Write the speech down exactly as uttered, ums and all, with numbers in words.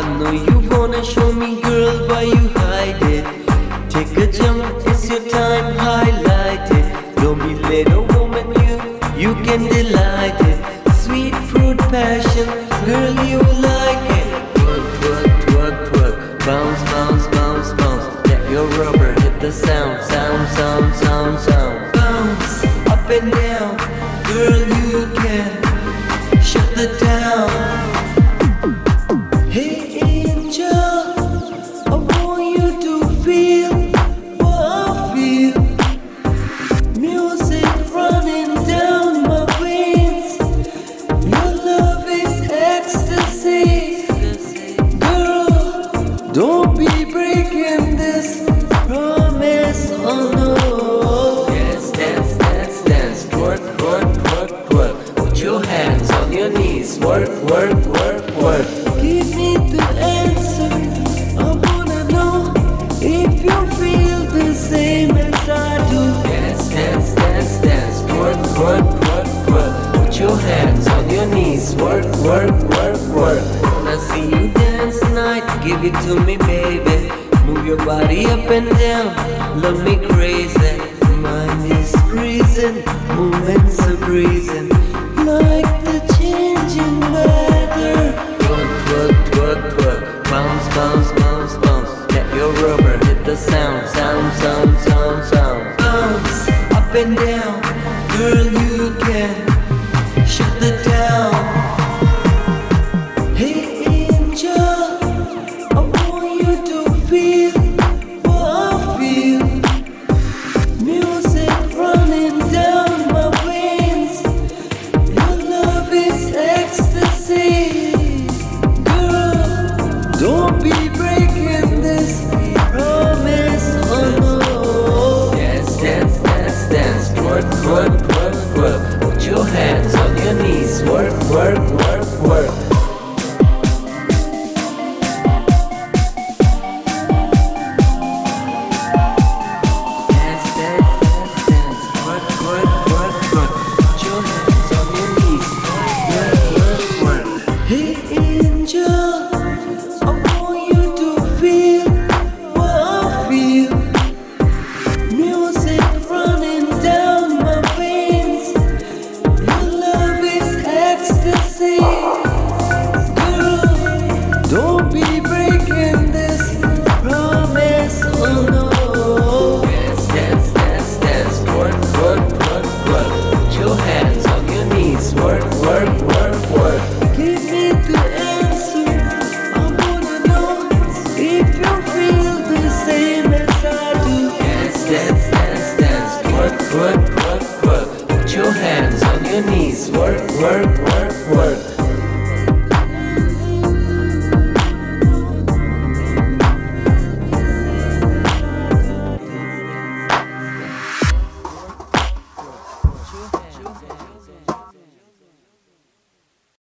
know you wanna show me, girl, why you hide it? Take a jump, it's your time, highlight it. Don't be late, oh woman, you, you can delight it. Sweet fruit passion, girl, you like it. Twerk, twerk, twerk, twerk, bounce, bounce, bounce, bounce. Let your rubber hit the sound, sound, sound, sound, sound. Bounce, up and down, girl, you can shut the town. Hey angel, I want you to feel what I feel. Music running down my veins. Your love is ecstasy. Girl, don't be breaking this promise, oh no. Dance, dance, dance, dance, twerk, twerk, twerk, twerk. Put your hands on your knees, work, work, work, work. Give me the answer, I wanna know if you feel the same as I do. Dance, dance, dance, dance, twerk, twerk, twerk, twerk. Put your hands on your knees, work, work, work, work. Wanna see you dance tonight, give it to me, baby. Move your body up and down, love me crazy. Mind is freezing, movements are breezing, like the changing weather. Twerk, twerk, twerk, twerk, bounce, bounce, bounce, bounce. Let your rubber hit the sound, sound, sound, sound, sound. Bounce, up and down, girl, you can shut the town. Hey angel, I want you to feel what I feel. Music running down my veins. Your love is ecstasy. Girl, don't be breaking this promise, oh no. Dance, dance, dance, dance, twerk, twerk, twerk, twerk. Put your hands on your knees, work, work, work, work. Dance, dance, dance, dance, twerk, twerk, twerk, twerk. Put your hands on your knees, work, work, work, work. Hey angel, I want you to feel what I feel. Music running down my veins. Your love is ecstasy. Girl, don't be breaking this promise, oh no. Dance, dance, dance, dance, twerk, twerk, twerk, twerk. Put your hands on your knees, work, work, work, work. Give me the answer, I wanna know if you feel the same as I do. Dance, dance, dance, dance, twerk, twerk, twerk, twerk. Put your hands on your knees, work, work, work, work.